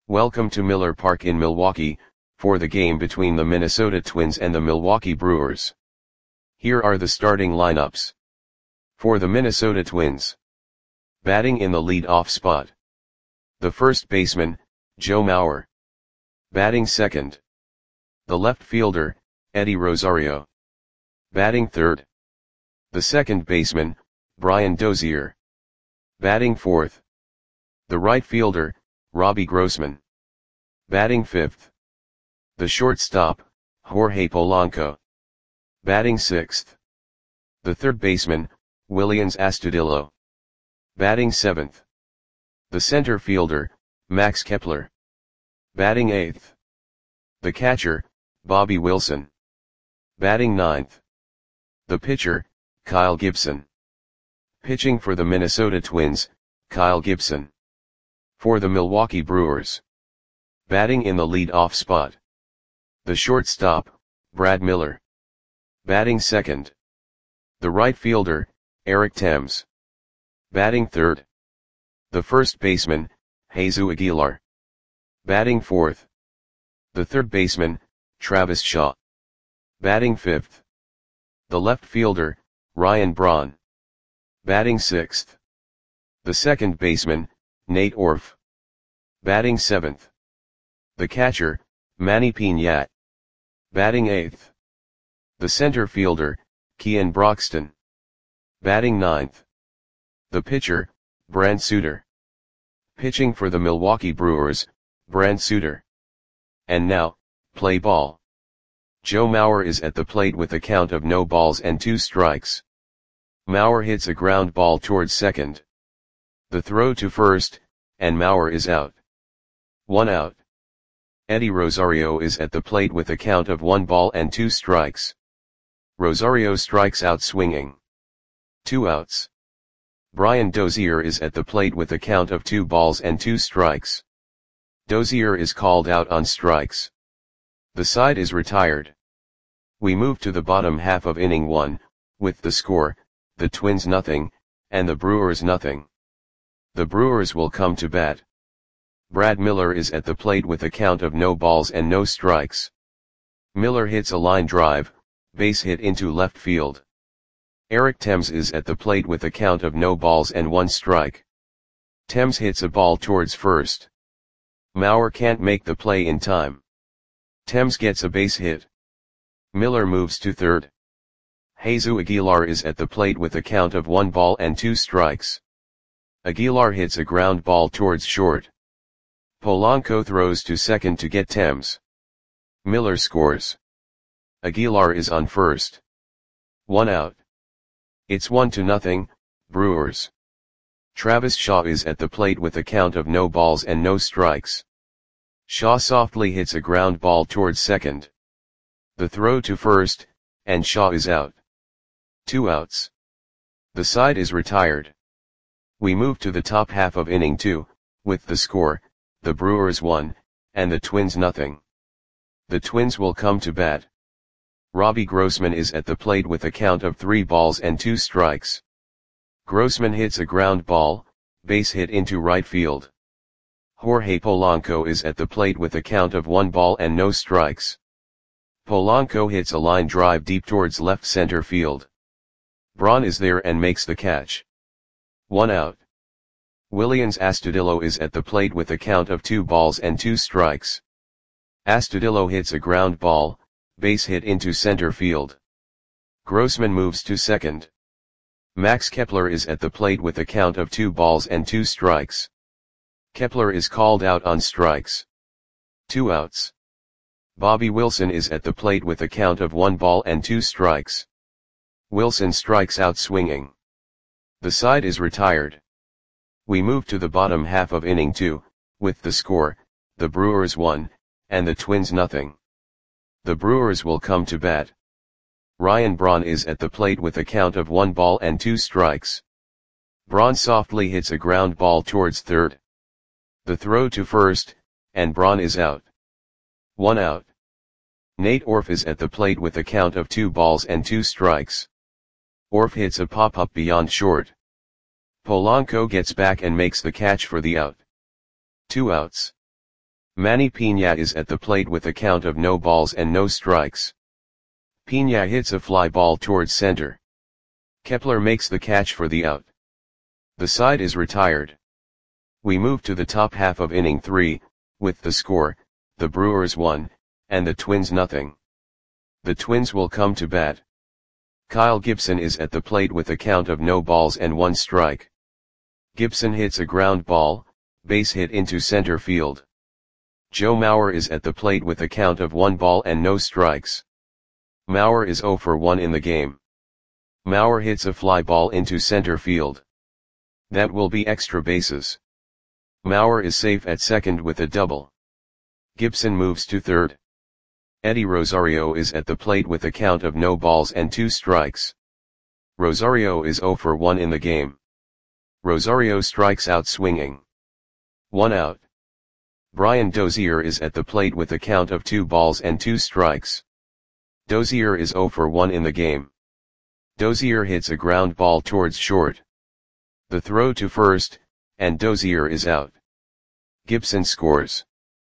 Welcome to Miller Park in Milwaukee, for the game between the Minnesota Twins and the Milwaukee Brewers. Here are the starting lineups. For the Minnesota Twins. Batting in the lead-off spot. The first baseman, Joe Mauer. Batting second. The left fielder, Eddie Rosario. Batting third. The second baseman, Brian Dozier. Batting fourth. The right fielder, Robbie Grossman. Batting fifth. The shortstop, Jorge Polanco. Batting sixth. The third baseman, Willians Astudillo. Batting seventh. The center fielder, Max Kepler. Batting eighth. The catcher, Bobby Wilson. Batting ninth. The pitcher, Kyle Gibson. Pitching for the Minnesota Twins, Kyle Gibson. For the Milwaukee Brewers. Batting in the lead-off spot. The shortstop, Brad Miller. Batting second. The right fielder, Eric Thames. Batting third. The first baseman, Jesus Aguilar. Batting fourth. The third baseman, Travis Shaw. Batting fifth. The left fielder, Ryan Braun. Batting sixth. The second baseman, Nate Orf. Batting seventh. The catcher, Manny Piñat. Batting eighth. The center fielder, Kean Broxton. Batting ninth. The pitcher, Brent Suter. Pitching for the Milwaukee Brewers, Brent Suter. And now, play ball. Joe Mauer is at the plate with a count of no balls and 2 strikes. Mauer hits a ground ball towards second. The throw to first, and Mauer is out. 1 out. Eddie Rosario is at the plate with a count of 1 ball and 2 strikes. Rosario strikes out swinging. 2 outs. Brian Dozier is at the plate with a count of 2 balls and 2 strikes. Dozier is called out on strikes. The side is retired. We move to the bottom half of inning 1, with the score, the Twins nothing, and the Brewers nothing. The Brewers will come to bat. Brad Miller is at the plate with a count of no balls and no strikes. Miller hits a line drive, base hit into left field. Eric Thames is at the plate with a count of no balls and 1 strike. Thames hits a ball towards first. Mauer can't make the play in time. Thames gets a base hit. Miller moves to third. Jesus Aguilar is at the plate with a count of 1 ball and 2 strikes. Aguilar hits a ground ball towards short. Polanco throws to second to get Thames. Miller scores. Aguilar is on first. 1 out. It's 1-0, Brewers. Travis Shaw is at the plate with a count of no balls and no strikes. Shaw softly hits a ground ball towards second. The throw to first, and Shaw is out. 2 outs. The side is retired. We move to the top half of inning 2, with the score, the Brewers 1, and the Twins nothing. The Twins will come to bat. Robbie Grossman is at the plate with a count of 3 balls and 2 strikes. Grossman hits a ground ball, base hit into right field. Jorge Polanco is at the plate with a count of 1 ball and no strikes. Polanco hits a line drive deep towards left center field. Braun is there and makes the catch. 1 out. Willians Astudillo is at the plate with a count of 2 balls and 2 strikes. Astudillo hits a ground ball, base hit into center field. Grossman moves to second. Max Kepler is at the plate with a count of 2 balls and 2 strikes. Kepler is called out on strikes. 2 outs. Bobby Wilson is at the plate with a count of 1 ball and 2 strikes. Wilson strikes out swinging. The side is retired. We move to the bottom half of inning 2, with the score, the Brewers 1, and the Twins nothing. The Brewers will come to bat. Ryan Braun is at the plate with a count of 1 ball and 2 strikes. Braun softly hits a ground ball towards third. The throw to first, and Braun is out. 1 out. Nate Orf is at the plate with a count of 2 balls and 2 strikes. Orf hits a pop-up beyond short. Polanco gets back and makes the catch for the out. 2 outs. Manny Pena is at the plate with a count of no balls and no strikes. Pena hits a fly ball towards center. Kepler makes the catch for the out. The side is retired. We move to the top half of inning 3, with the score, the Brewers 1, and the Twins nothing. The Twins will come to bat. Kyle Gibson is at the plate with a count of no balls and 1 strike. Gibson hits a ground ball, base hit into center field. Joe Mauer is at the plate with a count of 1 ball and no strikes. Mauer is 0 for 1 in the game. Mauer hits a fly ball into center field. That will be extra bases. Mauer is safe at second with a double. Gibson moves to third. Eddie Rosario is at the plate with a count of no balls and 2 strikes. Rosario is 0 for 1 in the game. Rosario strikes out swinging. 1 out. Brian Dozier is at the plate with a count of 2 balls and 2 strikes. Dozier is 0 for 1 in the game. Dozier hits a ground ball towards short. The throw to first, and Dozier is out. Gibson scores.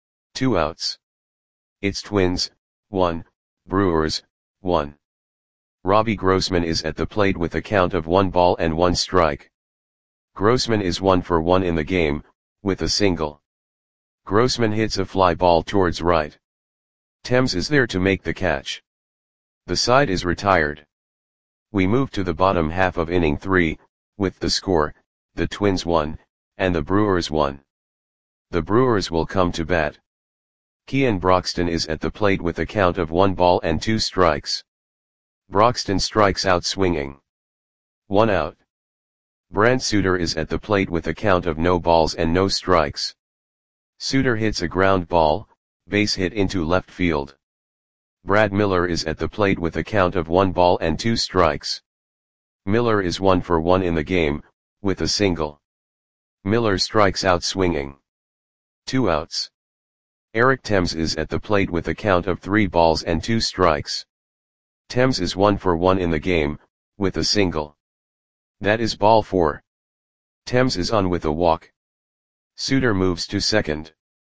2 outs. It's Twins, 1, Brewers, 1. Robbie Grossman is at the plate with a count of 1 ball and 1 strike. Grossman is 1 for 1 in the game, with a single. Grossman hits a fly ball towards right. Thames is there to make the catch. The side is retired. We move to the bottom half of inning 3, with the score, the Twins 1, and the Brewers 1. The Brewers will come to bat. Kean Broxton is at the plate with a count of 1 ball and 2 strikes. Broxton strikes out swinging. 1 out. Brent Suter is at the plate with a count of no balls and no strikes. Suter hits a ground ball, base hit into left field. Brad Miller is at the plate with a count of 1 ball and 2 strikes. Miller is 1 for 1 in the game, with a single. Miller strikes out swinging. 2 outs. Eric Thames is at the plate with a count of 3 balls and 2 strikes. Thames is 1 for 1 in the game, with a single. That is ball 4. Thames is on with a walk. Suter moves to second.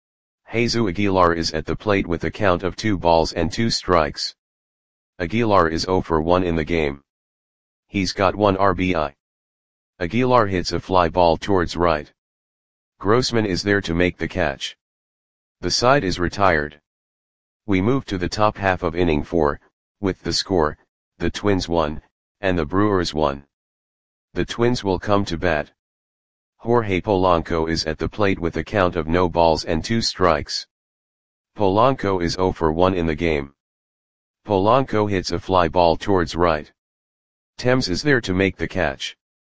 Jesus Aguilar is at the plate with a count of 2 balls and 2 strikes. Aguilar is 0 for 1 in the game. He's got 1 RBI. Aguilar hits a fly ball towards right. Grossman is there to make the catch. The side is retired. We move to the top half of inning 4, with the score, the Twins 1, and the Brewers 1. The Twins will come to bat. Jorge Polanco is at the plate with a count of no balls and 2 strikes. Polanco is 0 for 1 in the game. Polanco hits a fly ball towards right. Thames is there to make the catch.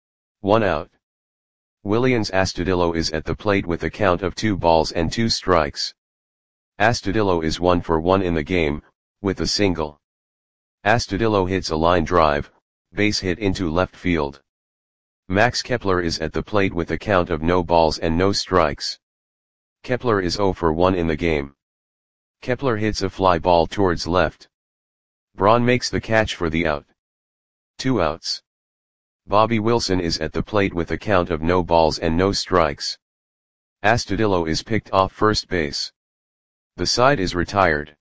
1 out. Willians Astudillo is at the plate with a count of 2 balls and 2 strikes. Astudillo is 1 for 1 in the game, with a single. Astudillo hits a line drive, base hit into left field. Max Kepler is at the plate with a count of no balls and no strikes. Kepler is 0 for 1 in the game. Kepler hits a fly ball towards left. Braun makes the catch for the out. 2 outs. Bobby Wilson is at the plate with a count of no balls and no strikes. Astudillo is picked off first base. The side is retired.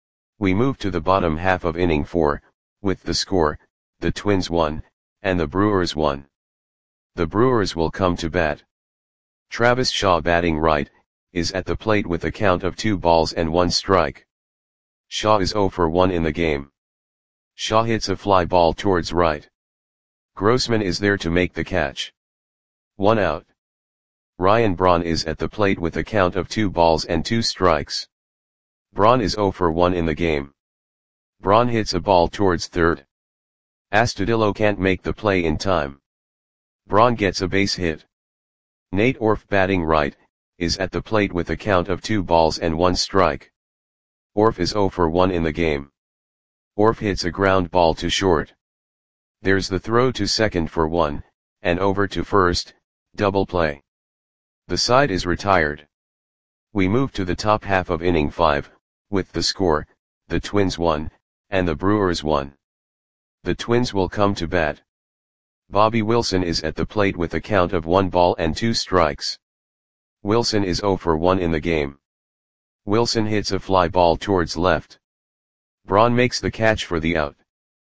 We move to the bottom half of inning 4, with the score, the Twins 1, and the Brewers 1. The Brewers will come to bat. Travis Shaw batting right, is at the plate with a count of 2 balls and 1 strike. Shaw is 0 for 1 in the game. Shaw hits a fly ball towards right. Grossman is there to make the catch. 1 out. Ryan Braun is at the plate with a count of 2 balls and 2 strikes. Braun is 0 for 1 in the game. Braun hits a ball towards third. Astudillo can't make the play in time. Braun gets a base hit. Nate Orf batting right, is at the plate with a count of 2 balls and 1 strike. Orf is 0 for 1 in the game. Orf hits a ground ball to short. There's the throw to second for 1, and over to first, double play. The side is retired. We move to the top half of inning 5, with the score, the Twins 1, and the Brewers 1. The Twins will come to bat. Bobby Wilson is at the plate with a count of 1 ball and 2 strikes. Wilson is 0 for 1 in the game. Wilson hits a fly ball towards left. Braun makes the catch for the out.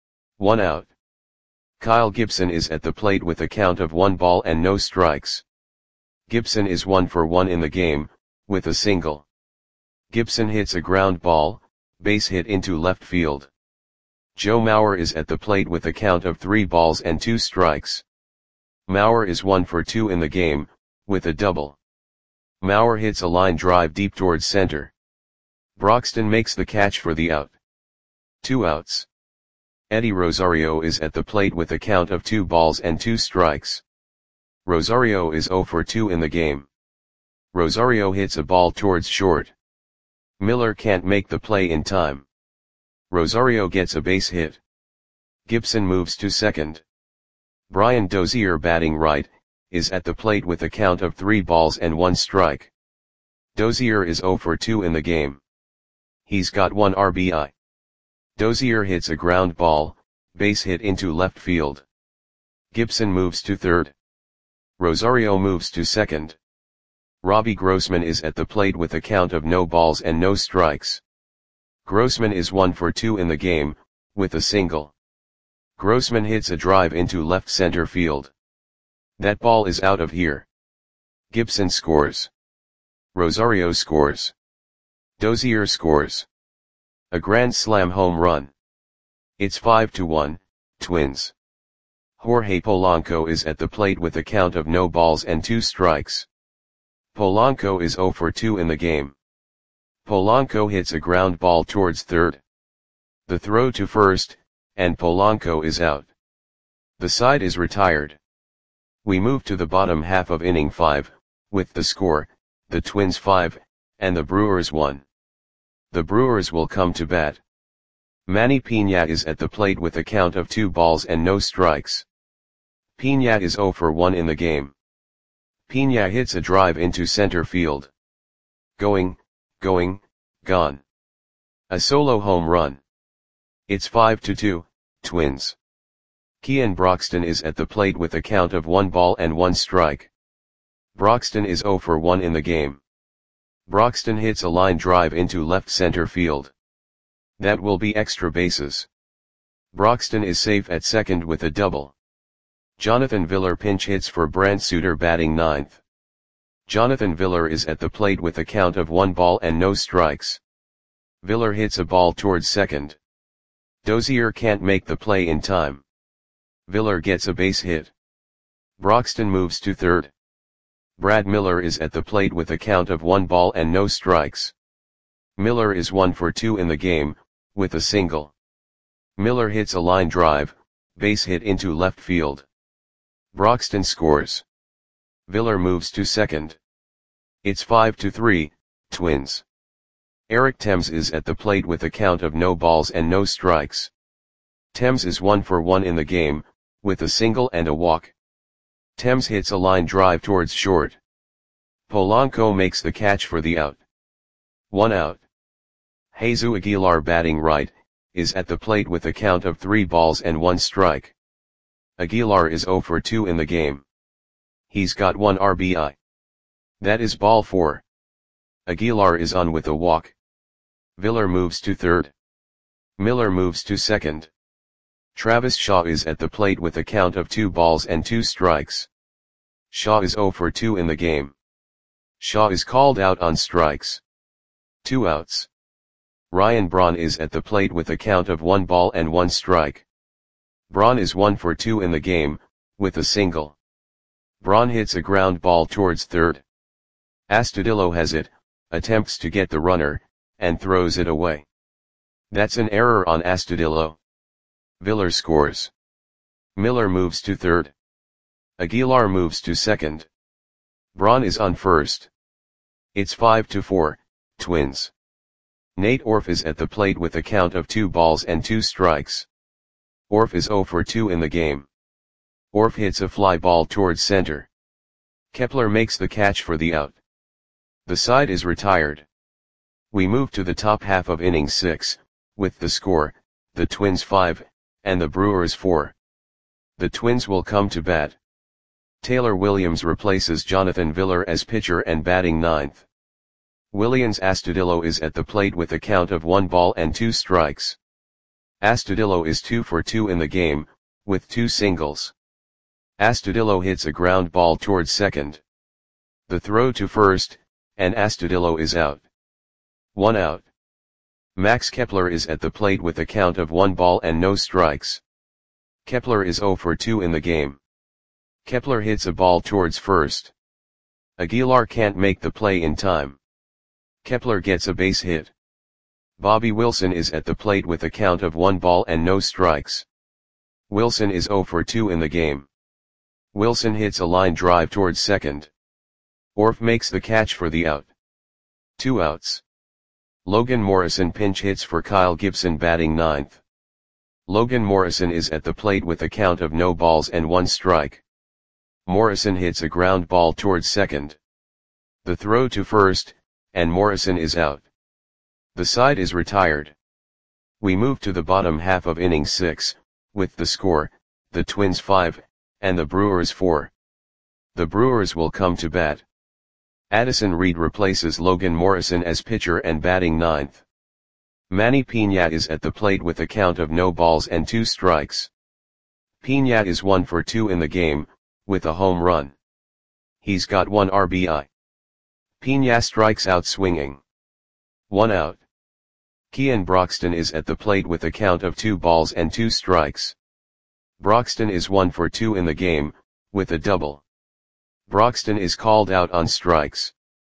1 out. Kyle Gibson is at the plate with a count of 1 ball and no strikes. Gibson is 1 for 1 in the game, with a single. Gibson hits a ground ball, base hit into left field. Joe Mauer is at the plate with a count of 3 balls and 2 strikes. Mauer is 1 for 2 in the game, with a double. Mauer hits a line drive deep towards center. Broxton makes the catch for the out. 2 outs. Eddie Rosario is at the plate with a count of 2 balls and 2 strikes. Rosario is 0 for 2 in the game. Rosario hits a ball towards short. Miller can't make the play in time. Rosario gets a base hit. Gibson moves to second. Brian Dozier, batting right, is at the plate with a count of 3 balls and 1 strike. Dozier is 0 for 2 in the game. He's got 1 RBI. Dozier hits a ground ball, base hit into left field. Gibson moves to third. Rosario moves to second. Robbie Grossman is at the plate with a count of no balls and no strikes. Grossman is 1 for 2 in the game, with a single. Grossman hits a drive into left center field. That ball is out of here. Gibson scores. Rosario scores. Dozier scores. A grand slam home run. It's 5-1, Twins. Jorge Polanco is at the plate with a count of no balls and 2 strikes. Polanco is 0 for 2 in the game. Polanco hits a ground ball towards third. The throw to first, and Polanco is out. The side is retired. We move to the bottom half of inning 5, with the score, the Twins 5, and the Brewers 1. The Brewers will come to bat. Manny Piña is at the plate with a count of 2 balls and no strikes. Piña is 0 for 1 in the game. Piña hits a drive into center field. Going, gone. A solo home run. It's 5-2, Twins. Kean Broxton is at the plate with a count of 1 ball and 1 strike. Broxton is 0 for 1 in the game. Broxton hits a line drive into left center field. That will be extra bases. Broxton is safe at second with a double. Jonathan Villar pinch hits for Brant Suter, batting ninth. Jonathan Villar is at the plate with a count of 1 ball and no strikes. Villar hits a ball towards second. Dozier can't make the play in time. Villar gets a base hit. Broxton moves to third. Brad Miller is at the plate with a count of 1 ball and no strikes. Miller is 1 for 2 in the game, with a single. Miller hits a line drive, base hit into left field. Broxton scores. Villar moves to second. It's 5-3, Twins. Eric Thames is at the plate with a count of no balls and no strikes. Thames is 1 for 1 in the game, with a single and a walk. Thames hits a line drive towards short. Polanco makes the catch for the out. 1 out. Jesus Aguilar, batting right, is at the plate with a count of 3 balls and 1 strike. Aguilar is 0 for 2 in the game. He's got 1 RBI. That is ball 4. Aguilar is on with a walk. Villar moves to third. Miller moves to second. Travis Shaw is at the plate with a count of 2 balls and 2 strikes. Shaw is 0 for 2 in the game. Shaw is called out on strikes. 2 outs. Ryan Braun is at the plate with a count of 1 ball and 1 strike. Braun is 1 for 2 in the game, with a single. Braun hits a ground ball towards third. Astudillo has it, attempts to get the runner, and throws it away. That's an error on Astudillo. Villar scores. Miller moves to third. Aguilar moves to second. Braun is on first. It's 5-4, Twins. Nate Orf is at the plate with a count of 2 balls and 2 strikes. Orf is 0 for 2 in the game. Orf hits a fly ball towards center. Kepler makes the catch for the out. The side is retired. We move to the top half of inning 6, with the score, the Twins 5, and the Brewers 4. The Twins will come to bat. Taylor Williams replaces Jonathan Villar as pitcher and batting ninth. Willians Astudillo is at the plate with a count of 1 ball and 2 strikes. Astudillo is 2 for 2 in the game, with 2 singles. Astudillo hits a ground ball towards second. The throw to first, and Astudillo is out. 1 out. Max Kepler is at the plate with a count of 1 ball and no strikes. Kepler is 0 for 2 in the game. Kepler hits a ball towards first. Aguilar can't make the play in time. Kepler gets a base hit. Bobby Wilson is at the plate with a count of 1 ball and no strikes. Wilson is 0 for 2 in the game. Wilson hits a line drive towards second. Orf makes the catch for the out. 2 outs. Logan Morrison pinch hits for Kyle Gibson batting ninth. Logan Morrison is at the plate with a count of no balls and 1 strike. Morrison hits a ground ball towards second. The throw to first, and Morrison is out. The side is retired. We move to the bottom half of inning 6, with the score, the Twins 5, and the Brewers 4. The Brewers will come to bat. Addison Reed replaces Logan Morrison as pitcher and batting ninth. Manny Piña is at the plate with a count of no balls and 2 strikes. Piña is 1 for 2 in the game, with a home run. He's got 1 RBI. Piña strikes out swinging. 1 out. Kean Broxton is at the plate with a count of 2 balls and 2 strikes. Broxton is 1 for 2 in the game, with a double. Broxton is called out on strikes.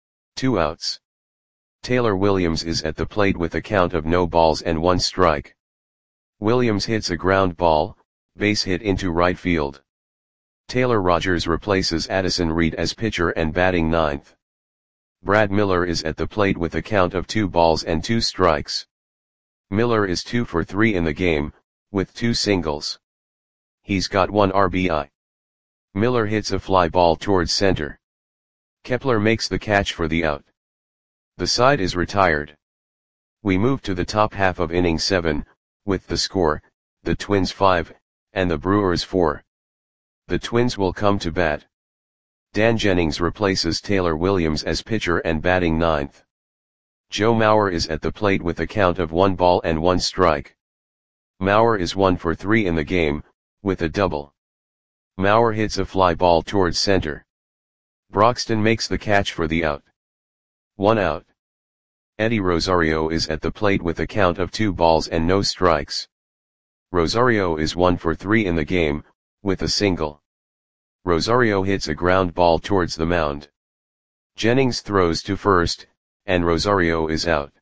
2 outs. Taylor Williams is at the plate with a count of no balls and 1 strike. Williams hits a ground ball, base hit into right field. Taylor Rogers replaces Addison Reed as pitcher and batting ninth. Brad Miller is at the plate with a count of 2 balls and 2 strikes. Miller is 2 for 3 in the game, with 2 singles. He's got 1 RBI. Miller hits a fly ball towards center. Kepler makes the catch for the out. The side is retired. We move to the top half of inning 7, with the score, the Twins 5, and the Brewers 4. The Twins will come to bat. Dan Jennings replaces Taylor Williams as pitcher and batting ninth. Joe Mauer is at the plate with a count of 1 ball and 1 strike. Mauer is 1 for 3 in the game, with a double. Mauer hits a fly ball towards center. Broxton makes the catch for the out. 1 out. Eddie Rosario is at the plate with a count of 2 balls and no strikes. Rosario is 1 for 3 in the game, with a single. Rosario hits a ground ball towards the mound. Jennings throws to first, and Rosario is out.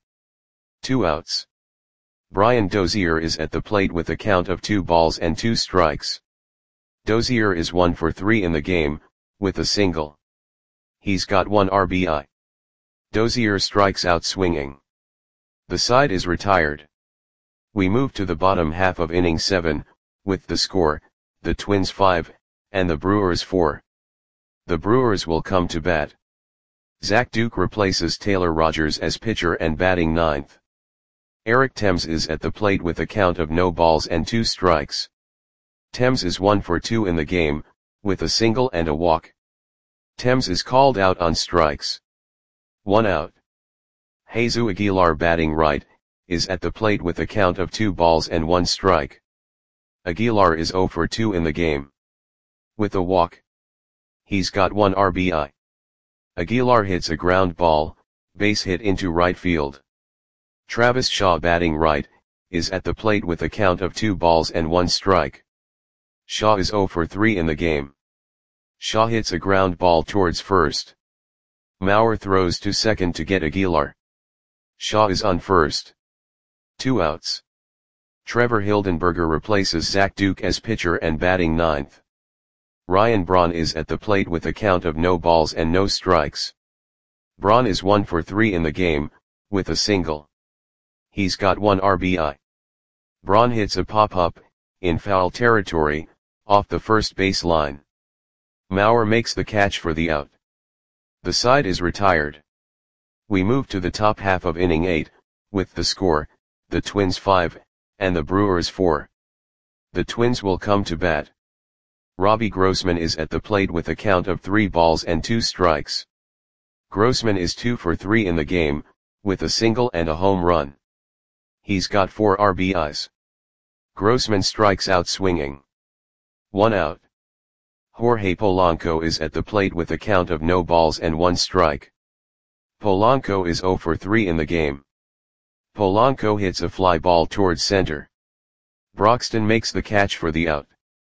2 outs. Brian Dozier is at the plate with a count of 2 balls and 2 strikes. Dozier is 1 for 3 in the game, with a single. He's got 1 RBI. Dozier strikes out swinging. The side is retired. We move to the bottom half of inning 7, with the score, the Twins 5, and the Brewers 4. The Brewers will come to bat. Zach Duke replaces Taylor Rogers as pitcher and batting ninth. Eric Thames is at the plate with a count of no balls and 2 strikes. Thames is 1 for 2 in the game, with a single and a walk. Thames is called out on strikes. 1 out. Jesus Aguilar batting right, is at the plate with a count of 2 balls and 1 strike. Aguilar is 0 for 2 in the game. With a walk. He's got 1 RBI. Aguilar hits a ground ball, base hit into right field. Travis Shaw batting right, is at the plate with a count of 2 balls and 1 strike. Shaw is 0 for 3 in the game. Shaw hits a ground ball towards first. Mauer throws to second to get Aguilar. Shaw is on first. 2 outs. Trevor Hildenberger replaces Zach Duke as pitcher and batting ninth. Ryan Braun is at the plate with a count of no balls and no strikes. Braun is 1 for 3 in the game, with a single. He's got 1 RBI. Braun hits a pop-up, in foul territory, off the first base line. Mauer makes the catch for the out. The side is retired. We move to the top half of inning 8, with the score, the Twins 5, and the Brewers 4. The Twins will come to bat. Robbie Grossman is at the plate with a count of 3 balls and 2 strikes. Grossman is 2 for 3 in the game, with a single and a home run. He's got 4 RBIs. Grossman strikes out swinging. 1 out. Jorge Polanco is at the plate with a count of no balls and 1 strike. Polanco is 0 for 3 in the game. Polanco hits a fly ball towards center. Broxton makes the catch for the out.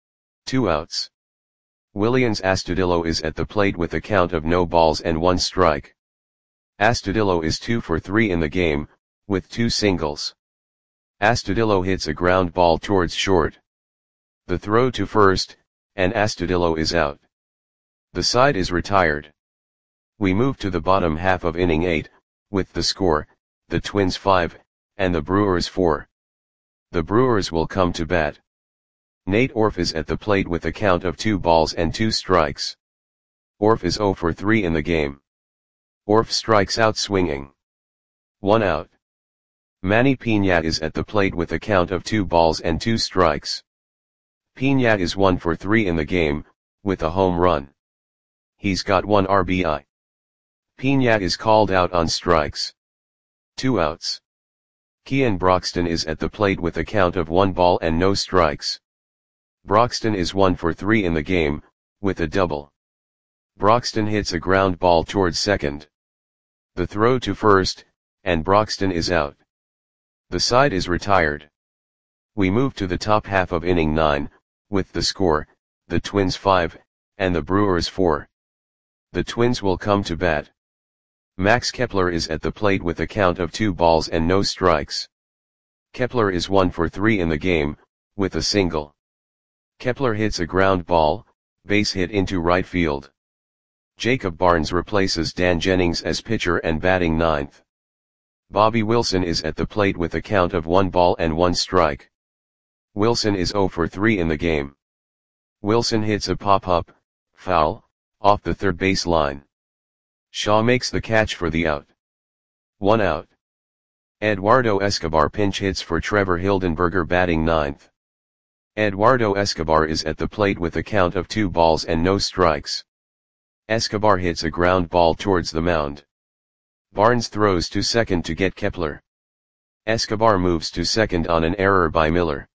2 outs. Willians Astudillo is at the plate with a count of no balls and 1 strike. Astudillo is 2 for 3 in the game, with 2 singles. Astudillo hits a ground ball towards short. The throw to first, and Astudillo is out. The side is retired. We move to the bottom half of inning 8, with the score, the Twins 5, and the Brewers 4. The Brewers will come to bat. Nate Orf is at the plate with a count of 2 balls and 2 strikes. Orf is 0 for 3 in the game. Orf strikes out swinging. 1 out. Manny Piña is at the plate with a count of 2 balls and 2 strikes. Piña is 1 for 3 in the game, with a home run. He's got 1 RBI. Piña is called out on strikes. 2 outs. Kean Broxton is at the plate with a count of 1 ball and no strikes. Broxton is 1 for 3 in the game, with a double. Broxton hits a ground ball towards second. The throw to first, and Broxton is out. The side is retired. We move to the top half of inning 9, with the score, the Twins 5, and the Brewers 4. The Twins will come to bat. Max Kepler is at the plate with a count of 2 balls and no strikes. Kepler is 1 for 3 in the game, with a single. Kepler hits a ground ball, base hit into right field. Jacob Barnes replaces Dan Jennings as pitcher and batting 9th. Bobby Wilson is at the plate with a count of 1 ball and 1 strike. Wilson is 0 for 3 in the game. Wilson hits a pop-up, foul, off the third base line. Shaw makes the catch for the out. 1 out. Eduardo Escobar pinch hits for Trevor Hildenberger batting 9th. Eduardo Escobar is at the plate with a count of 2 balls and no strikes. Escobar hits a ground ball towards the mound. Barnes throws to second to get Kepler. Escobar moves to second on an error by Miller.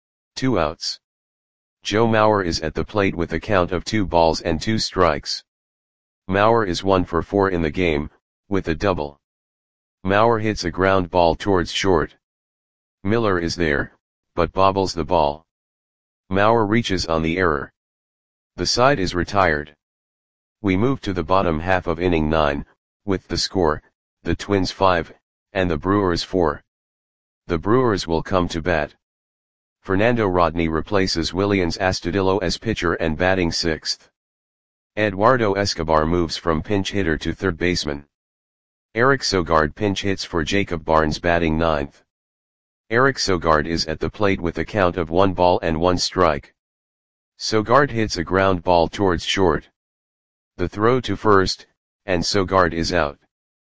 2 outs. Joe Mauer is at the plate with a count of 2 balls and 2 strikes. Mauer is 1 for 4 in the game, with a double. Mauer hits a ground ball towards short. Miller is there, but bobbles the ball. Mauer reaches on the error. The side is retired. We move to the bottom half of inning 9, with the score, the Twins 5, and the Brewers 4. The Brewers will come to bat. Fernando Rodney replaces Willians Astudillo as pitcher and batting 6th. Eduardo Escobar moves from pinch hitter to third baseman. Eric Sogard pinch hits for Jacob Barnes batting 9th. Eric Sogard is at the plate with a count of 1 ball and 1 strike. Sogard hits a ground ball towards short. The throw to first, and Sogard is out.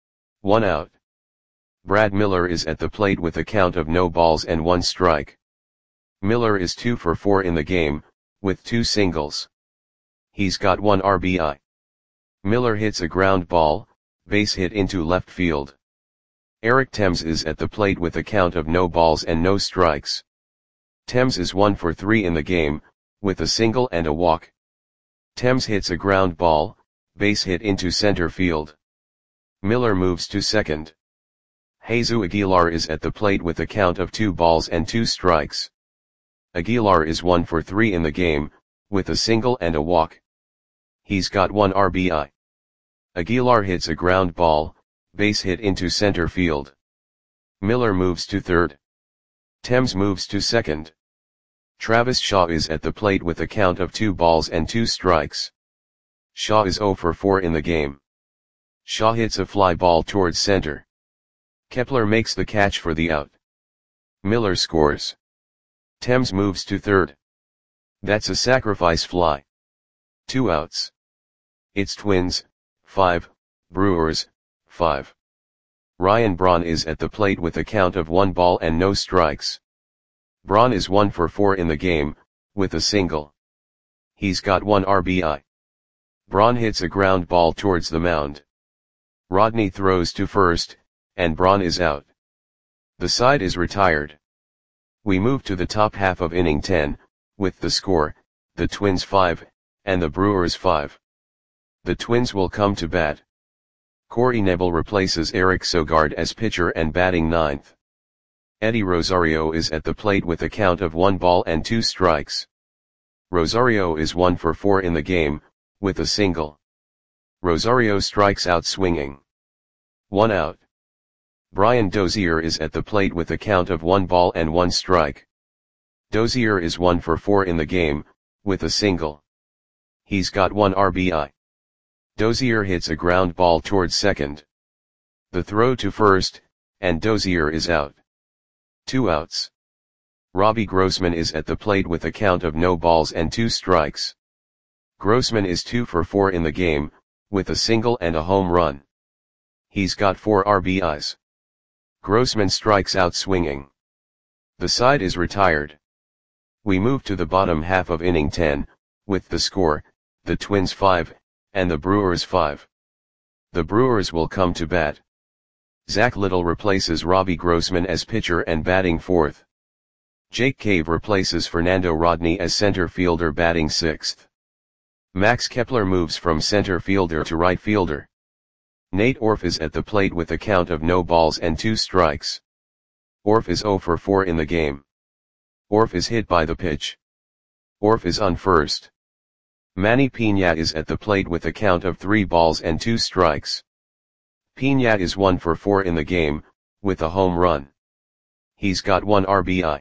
1 out. Brad Miller is at the plate with a count of no balls and 1 strike. Miller is 2 for 4 in the game, with 2 singles. He's got 1 RBI. Miller hits a ground ball, base hit into left field. Eric Thames is at the plate with a count of no balls and no strikes. Thames is 1 for 3 in the game, with a single and a walk. Thames hits a ground ball, base hit into center field. Miller moves to second. Jesus Aguilar is at the plate with a count of 2 balls and 2 strikes. Aguilar is 1 for 3 in the game, with a single and a walk. He's got 1 RBI. Aguilar hits a ground ball, base hit into center field. Miller moves to third. Thames moves to second. Travis Shaw is at the plate with a count of 2 balls and 2 strikes. Shaw is 0 for 4 in the game. Shaw hits a fly ball towards center. Kepler makes the catch for the out. Miller scores. Thames moves to third. That's a sacrifice fly. 2 outs. It's Twins, 5, Brewers, 5. Ryan Braun is at the plate with a count of 1 ball and no strikes. Braun is 1 for 4 in the game, with a single. He's got 1 RBI. Braun hits a ground ball towards the mound. Rodney throws to first, and Braun is out. The side is retired. We move to the top half of inning 10, with the score, the Twins 5, and the Brewers 5. The Twins will come to bat. Corey Knebel replaces Eric Sogard as pitcher and batting ninth. Eddie Rosario is at the plate with a count of 1-2 strikes. Rosario is 1 for 4 in the game, with a single. Rosario strikes out swinging. 1 out. Brian Dozier is at the plate with a count of 1-1 strike. Dozier is 1 for 4 in the game, with a single. He's got 1 RBI. Dozier hits a ground ball towards second. The throw to first, and Dozier is out. 2 outs. Robbie Grossman is at the plate with a count of 0-2 strikes. Grossman is 2 for 4 in the game, with a single and a home run. He's got 4 RBIs. Grossman strikes out swinging. The side is retired. We move to the bottom half of inning 10, with the score, the Twins 5, and the Brewers 5. The Brewers will come to bat. Zach Little replaces Robbie Grossman as pitcher and batting fourth. Jake Cave replaces Fernando Rodney as center fielder batting sixth. Max Kepler moves from center fielder to right fielder. Nate Orf is at the plate with a count of 0-2 strikes. Orf is 0 for 4 in the game. Orf is hit by the pitch. Orf is on first. Manny Piña is at the plate with a count of 3-2 strikes. Piña is 1 for 4 in the game, with a home run. He's got 1 RBI.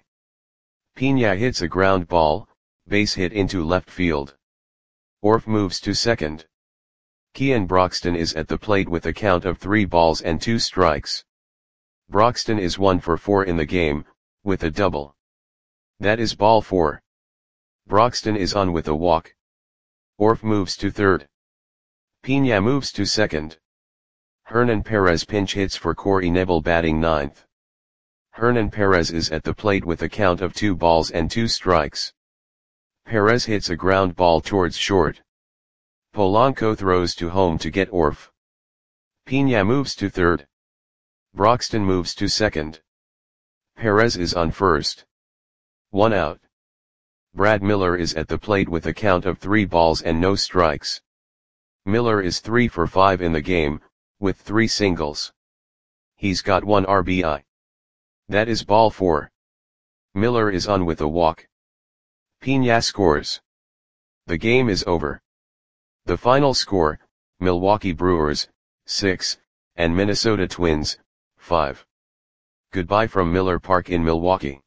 Piña hits a ground ball, base hit into left field. Orf moves to second. Kean Broxton is at the plate with a count of 3-2 strikes. Broxton is 1 for 4 in the game, with a double. That is ball 4. Broxton is on with a walk. Orf moves to third. Piña moves to second. Hernan Perez pinch hits for Corey Knebel batting ninth. Hernan Perez is at the plate with a count of 2-2 strikes. Perez hits a ground ball towards short. Polanco throws to home to get Orf. Piña moves to third. Broxton moves to second. Perez is on first. 1 out. Brad Miller is at the plate with a count of 3 balls and no strikes. Miller is 3 for 5 in the game, with 3 singles. He's got 1 RBI. That is ball 4. Miller is on with a walk. Piña scores. The game is over. The final score, Milwaukee Brewers, 6, and Minnesota Twins, 5. Goodbye from Miller Park in Milwaukee.